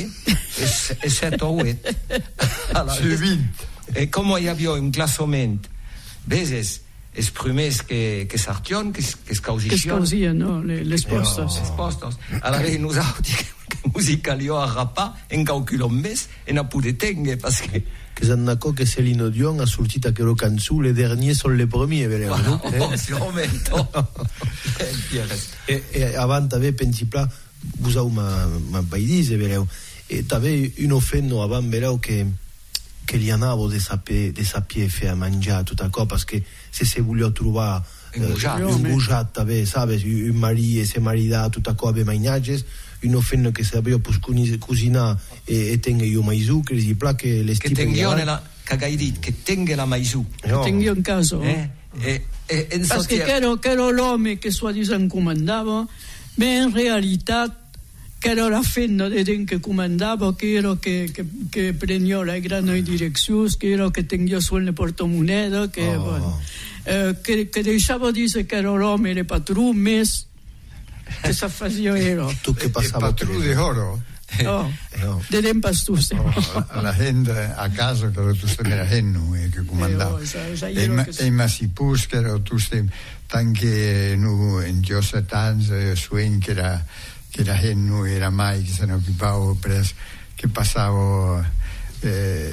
Speaker 3: e sette o oito e come abbiamo un classement veces esprimes che che sartion che che
Speaker 2: scausition che no le le postos
Speaker 3: les postos alla vez nous autres che musicalio a rapa en calculo mes e na pude tenge parce que
Speaker 6: che Zannacò che Céline Dion ha sortita che lo canzù le dernier sono le premiere vero
Speaker 3: no? Oh, si momento
Speaker 6: e, e avanti ave pensipla usau ma ma baidise vero e t'ave un offenno avan vero che che li andavo de sapere de sapere fare mangiare tutta cosa perché se se voglio trovare un bujat ave sabes un mari e se marida tutta cosa ave mangiages un offenno che sapeva cucinare e, e tenga io maizù che si plache le
Speaker 3: che tenga nella cagaidit che tenga la maizù
Speaker 2: che tenga in caso
Speaker 3: eh e e
Speaker 2: perché ero che ero l'uomo che sua disan comandava ma in realtà che era la fenna de den che comandava che ero che che che prendió la grande direzione che ero che tenga sulle portamoneda che oh. Bueno, eh, che che deixava dire che ero l'uomo e le patrumes che sa fazio ero
Speaker 6: tu che passava
Speaker 5: patrù di oro
Speaker 2: oh, oh. de den pastuse
Speaker 5: oh, la gente a casa che tu stai nella hennu e che comandava e ma e ma si pus che tu stai anche nu in Giosatanz suen che era che la hennu era mai che se ne occupava pres che passavo eh, che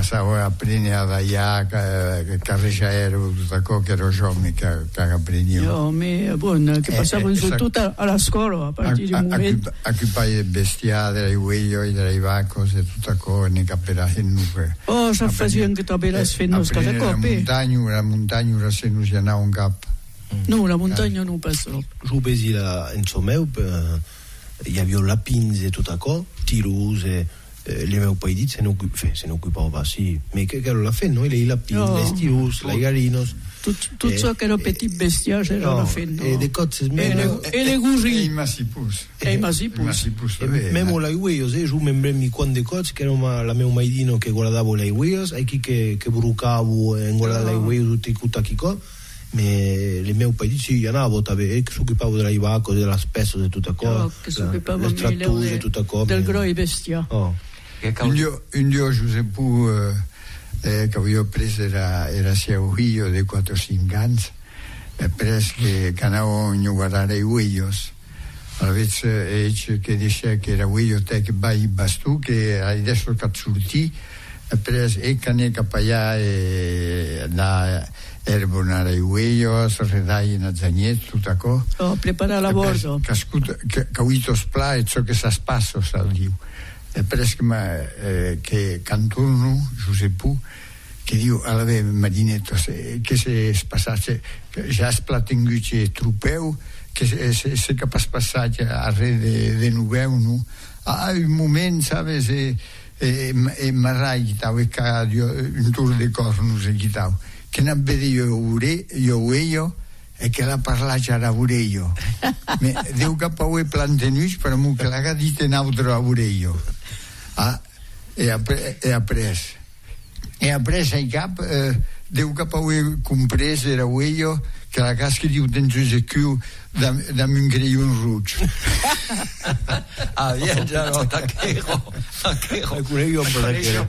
Speaker 5: passava a prendere a Daia, che carreggiare, tutto che ero giovane che apprendiamo.
Speaker 2: Io, me, buon, che passavo
Speaker 5: eh,
Speaker 2: su
Speaker 5: sa-
Speaker 2: tutta alla scuola, a partire di un momento.
Speaker 5: A chi poi il bestiale, dai uigli, dai vacos e tutto ciò, ne capirà che non
Speaker 2: Oh, sa faceva anche tabella sfennosca da
Speaker 5: la
Speaker 2: coppe.
Speaker 5: montagna, la montagna, la se non si andava un cap.
Speaker 2: No, la montagna non passò.
Speaker 6: Giù besi la insomma, il y avait la pinze e tutto ciò, Tiruse, eh, le meu paesi se ne occupava, se ne occupava, sì, ma che era la fe, noi le la pinze,
Speaker 2: No.
Speaker 6: le Tirus, le Galinos.
Speaker 2: Tutto
Speaker 6: Eh,
Speaker 2: ciò che era petit bestiace era
Speaker 6: no,
Speaker 2: la fenno.
Speaker 6: e de cozze
Speaker 2: E
Speaker 6: smeno.
Speaker 2: le, e le
Speaker 5: E i
Speaker 2: gurri.
Speaker 5: massipus.
Speaker 2: E i masipus.
Speaker 5: massipus.
Speaker 6: Memo la io se giù membremi quando cozze che era ma- la mio maidino che guardavo le uios, e chi che che brucavo e guardavo le uios tutti i cutacchico. Ma le mie paesi sì, andavo a e si occupavo della Ivaco, della spesso di tutta cosa.
Speaker 2: No, che si occupava
Speaker 6: le
Speaker 2: meglio
Speaker 6: trattuse,
Speaker 2: de-
Speaker 6: tutta cosa.
Speaker 2: del groi bestia.
Speaker 6: Oh.
Speaker 5: Un dio, un dio Giuseppe eh, che avevo preso era, era sia un figlio di quattro cinque anni e preso che andavo a guardare i uios. Allora che diceva che era uio te che vai bastù che adesso cazzuti e preso e cane capaià e da erbonare i uios, redai in zagnetto, tutta cosa.
Speaker 2: Oh, preparare la bordo.
Speaker 5: Cascuto, che cauito spla e ciò che sa spasso sa Dio. E preso ma eh, che canturno Giuseppe che io avevo immaginetto che se spassasse già splatinguci e trupeu che se, se, se capace passare a rete de nuveu no? A un momento sabe se e, e marai chitau e cadio un tour de cornus e chitau che non vede io ure io io e che la parla c'era pure io devo capire e plantenus per mu che la cadite in altro pure io ah, e apre, e appresso e appresso ai cap eh, devo capire comprese era io che la casca di utensili più da da un creion rouge.
Speaker 3: Ah, bien, già no, tacchero, tacchero.
Speaker 6: Alcune io
Speaker 3: Che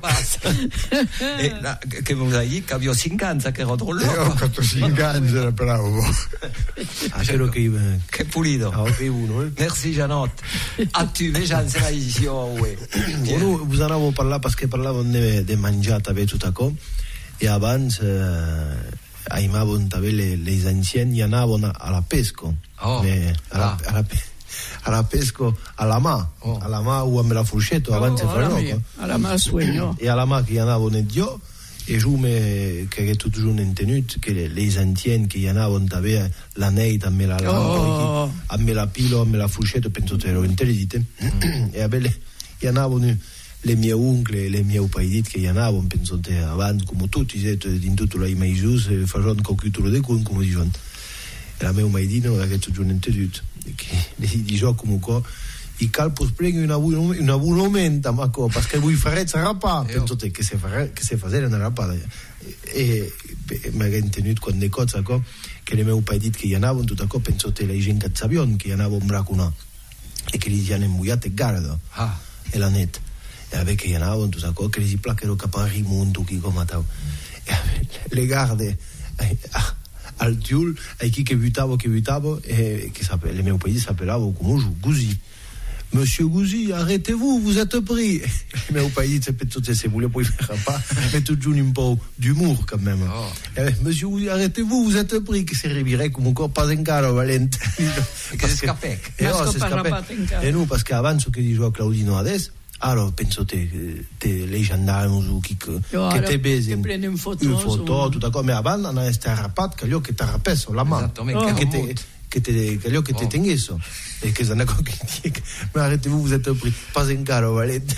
Speaker 3: che mi dai che avevo cinquanta che ero
Speaker 5: E ho fatto cinque anni, era bravo.
Speaker 6: Ah, credo che
Speaker 3: che pulito.
Speaker 6: Ah, ok, uno, eh.
Speaker 3: Merci Jeannot. Ah, tu déjà ne sais ici oh ouais.
Speaker 6: Uno, vous en avez parlé parce que parlavano de, de mangiata per tutto ciò e abans eh, aimavano le, le ancieni andavano alla pesco.
Speaker 3: Oh,
Speaker 6: Me, alla,
Speaker 3: ah.
Speaker 6: alla, alla pesco alla ma
Speaker 3: Oh.
Speaker 6: alla ma o me la fuscetto
Speaker 2: Oh,
Speaker 6: avanti
Speaker 2: alla
Speaker 6: fra
Speaker 2: mia, alla ma suegno.
Speaker 6: e alla ma che andavano dio e giù me che è tutto giù in tenuto che le, le ancieni che andavano a avere la neita a me la
Speaker 2: Oh.
Speaker 6: a me la pilo a me la fuscetto penso che ero intelligente e a belle e andavano le mie uncle, le mie paidit che andavano penso che avanti come tutti in tutto la Imaisus facevano cocchiuturo di cun come dicono e la mia maidino che tutto giù in tenuto che le dico comunque i calpos prendono una una monumenta ma co perché voi farete rapa penso che se fa che se fazere una rapa e magari tenuto con le cose co che le mie paidit che andavano tutto co penso che le gente sabion che andavano bracuna e che li hanno imbuiate garda
Speaker 3: Ah,
Speaker 6: e la net e avec che andavano tutto co che li placchero capari mondo chi come tao le garde al tiul e chi che butavo che butavo e che sapeva le mie paesi sapevano come giù così Monsieur Gouzi, arrêtez-vous, vous êtes pris. Mais au pays, c'est peut-être si vous voulez pas faire pas, mais tout joue un peu d'humour quand même.
Speaker 3: Oh.
Speaker 6: Eh, Monsieur Gouzi, arrêtez-vous, vous êtes pris, che si rivirait come encore pas en caro, valente.
Speaker 3: che si scapè.
Speaker 6: E no,
Speaker 2: Masco
Speaker 6: si
Speaker 2: parla
Speaker 6: scapè.
Speaker 2: pas in caro.
Speaker 6: E no, perché avanzo che dicevo a Claudino adesso, allora penso te, te le gendarmi su chi che
Speaker 2: Io,
Speaker 6: che
Speaker 2: allora,
Speaker 6: te besi.
Speaker 2: che prende un foto,
Speaker 6: Un foto,
Speaker 2: su-
Speaker 6: tutta come avanti, non è starrapat, che gli occhi ti rappesso la mano.
Speaker 3: Esattamente,
Speaker 6: Che
Speaker 3: che
Speaker 6: te
Speaker 3: romut.
Speaker 6: che te che gli occhi te
Speaker 3: Oh.
Speaker 6: tengono e che sono con che dice ma arrêtez-vous vous êtes pris pas in caro valente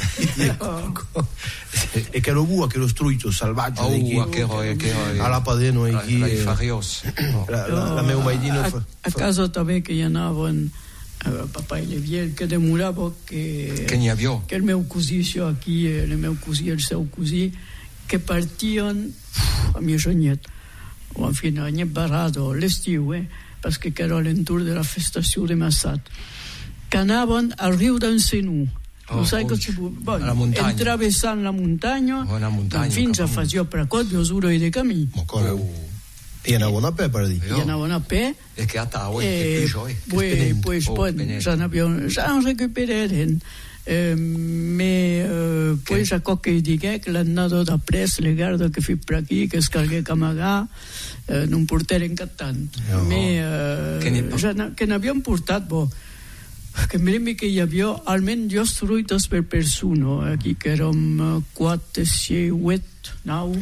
Speaker 6: e che lo bua che lo struito salvaggio
Speaker 3: Oh,
Speaker 6: di chi
Speaker 3: che eroe, che eroe.
Speaker 6: alla padeno e chi
Speaker 3: La farios.
Speaker 6: la la la mia maidino
Speaker 2: a, a casa també que hi anaven eh, papà i Leviel que demorava que,
Speaker 3: Che n'hi havia.
Speaker 2: que el meu cosí això aquí, eh, el meu cosí el seu cosí que partien uf, a mi sognet o en fi, anyet barrado l'estiu eh, perquè que era l'entour de la festació de Massat que anaven al riu d'en Senú.
Speaker 3: Oh,
Speaker 2: No sai
Speaker 3: ui,
Speaker 2: que si bon,
Speaker 3: a la muntanya.
Speaker 2: travessant la muntanya,
Speaker 3: Bona muntanya,
Speaker 2: fins a
Speaker 3: cap amunt.
Speaker 2: fazer precot dos hores de camí.
Speaker 6: ma come e una buona peppa di
Speaker 3: Io.
Speaker 2: I anaven a peu.
Speaker 3: E che a tavola,
Speaker 2: Eh,
Speaker 3: che più gioi.
Speaker 2: pues,
Speaker 6: penente.
Speaker 2: pues
Speaker 3: Oh,
Speaker 2: bon,
Speaker 3: penente.
Speaker 2: j'en avions, j'en récupéreren Eh, mais euh, poi c'è che dice che l'anno d'après le guardo che fi per qui che scarghe camagà eh, non portare in cattanto
Speaker 3: no.
Speaker 2: mais eh,
Speaker 3: che, ne...
Speaker 2: ja, che ne abbiamo portato boh, che mi sembra che abbiamo almeno due struitos per persona qui che erano quattro, sei, otto, nove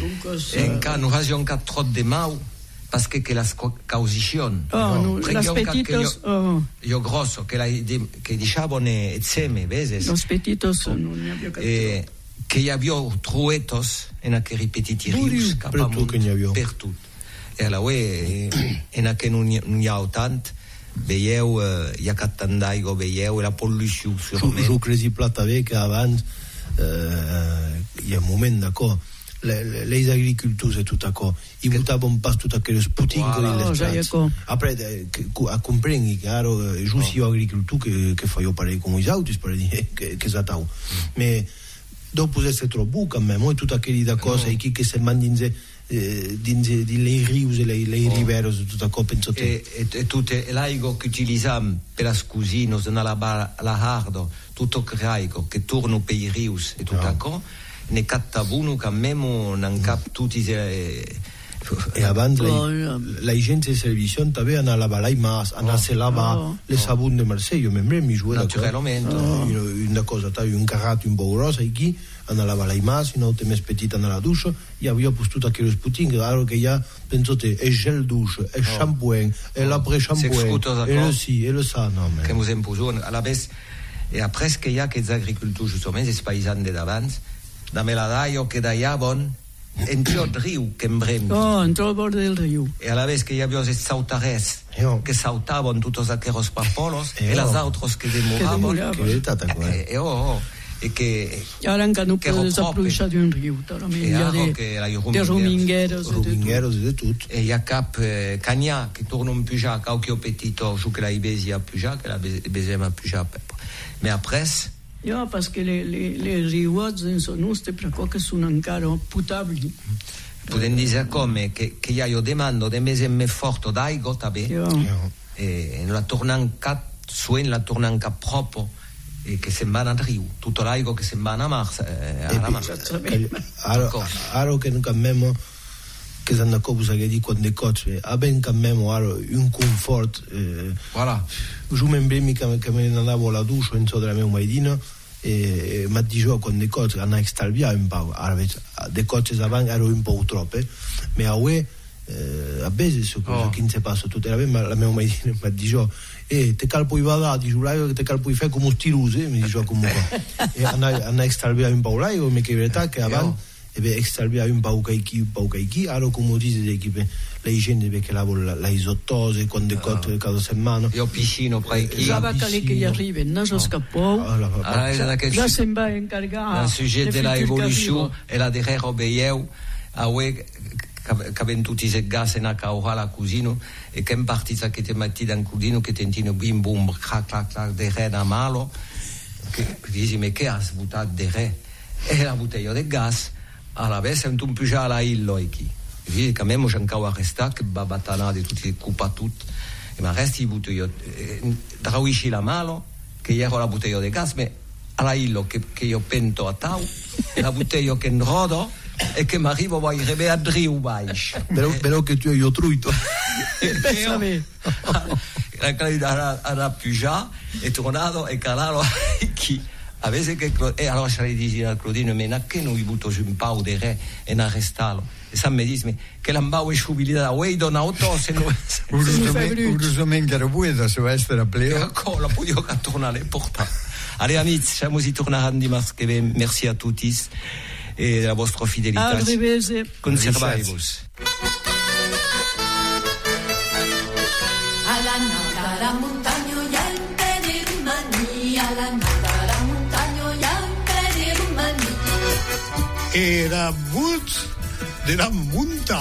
Speaker 3: e in ca non facciamo quattro de mau perché che la causición
Speaker 2: oh, no, las petitos
Speaker 3: io, oh. io grosso che la che diciamo ne insieme veces
Speaker 2: los petitos oh. non ne abbiamo
Speaker 3: e che io abbiamo truetos en a che ripetiti rius
Speaker 6: per tu che ne abbiamo
Speaker 3: per tutto e alla ue en a che non non ha tant veieu hi ha catandaigo veieu la pollució
Speaker 6: sûrement jo cresi plata ve que abans hi ha un moment d'acord les, les agriculteurs et tout d'accord ils votaven pas tout aquelles boutiques
Speaker 2: voilà.
Speaker 6: oh, après a comprendre que alors juste si agriculture que que fa io pareil com ils autres per dire que que ça tau mais dopo c'est trop beau quand même et tout aquelle da cosa e qui que se mandinze eh, dins les rius e les, les oh. riveros e tutto ciò penso te
Speaker 3: e, e, e tutto l'aigo che utilizziamo per la scusino nella la hardo tutto craico che torno per i rius e tutto ciò no. ne cattavuno che memo non cap tutti eh,
Speaker 6: e avanti oh, la, la gente di servizio aveva una lava lai mas una se lava oh. le sabun de Marseille io mi giuro
Speaker 3: naturalmente
Speaker 6: oh. una cosa taglio un carato in baurosa e chi una lava lai mas una te mespetita nella douche e avevo postuto a che lo sputing allora che ja penso te e gel douche e oh. shampoo e oh. l'après shampoo e lo sì e lo sa no
Speaker 3: mais che mo sempre alla vez e après che ja che gli agricoltori giustamente i paesani de davanti da me la daio che da Iabon entro il riu che imbremmi
Speaker 2: oh, entro al bordo del riu
Speaker 3: e alla vez che abbiamo questi sautares oh. che saltavano tutti aquellos papolos e, e oh. las otros che demoravano
Speaker 6: che verità
Speaker 3: e, e, oh, oh. e che
Speaker 2: e ora anche non può desapprofittare di un riu
Speaker 3: e anche che la
Speaker 2: rumingheros
Speaker 6: rumingheros e tutto
Speaker 3: e ya cap eh, cagna che torna un più già cauchio petito su che la ibesia più già che la besema più già mais après
Speaker 2: ja, perché le, le, le riuazze sono nostre per che sono ancora potabili.
Speaker 3: Potremmo dire come che, che io demando de mese me forte d'aigo tabe
Speaker 2: ja.
Speaker 3: e la tornan cat suen la tornan cap proprio e che sembra al riu tutto l'aigo che sembra a Mars eh, alla Mars
Speaker 6: aro che non cambiamo che sanno cosa che dico quando coach a ben cambiamo aro un comfort eh,
Speaker 3: voilà
Speaker 6: je m'emblemi che che me andavo la douche in sotto la mia maidina e ma di gioco quando coach hanno extalvia un po' avete de coach avant ero un po' troppo ma a we a base su cosa che se passa tutto la mia la mia maidina ma di gioco e te calpo i vada di giuraio che te calpo i fe come stiruse mi dice comunque e hanno hanno extalvia un po' là io mi che verità che avant e beh extalvia un po' che chi un po' che chi aro come dice l'equipe le gente perché lavoro la, la isottose quando cotto cada settimana
Speaker 3: io piscino poi chi
Speaker 2: la vacca lì che gli arriva non so scappò già sembra incargato
Speaker 3: il sujet della evoluzione e la de robeieu a we che ben tutti se gas na caura la cusino e che in partita che te metti dan cudino che tentino bim bum crac crac crac de re da malo che dici me che has buttato de re e la bottiglia de gas alla vez un un più già la illo e chi vedi che memo c'è ancora resta che babatana di tutti cupa tutto e ma resti butto io drawisci la malo che io ho la bottiglia di gas ma alla illo che, che io pento a tau la bottiglia che rodo e che mi arrivo vai rebe a driu baix
Speaker 6: però, però che tu io truito
Speaker 2: pensami
Speaker 3: la calidad era più già e tornato e calaro chi a veces che e allora sarei dici al Claudino ma che noi butto su un pau de re e na restalo e sa me dice che l'ambau è sciubilità way don auto se no
Speaker 5: urusamente era buona su essere a pleo
Speaker 3: ecco la podio tornare porta allez amici siamo si tornare dimanche che ven merci a tutti e la vostra fidelità
Speaker 2: arrivederci
Speaker 3: conservai-vos
Speaker 7: alla nata la montagna e il pedimani alla nata
Speaker 4: era but de la montagna.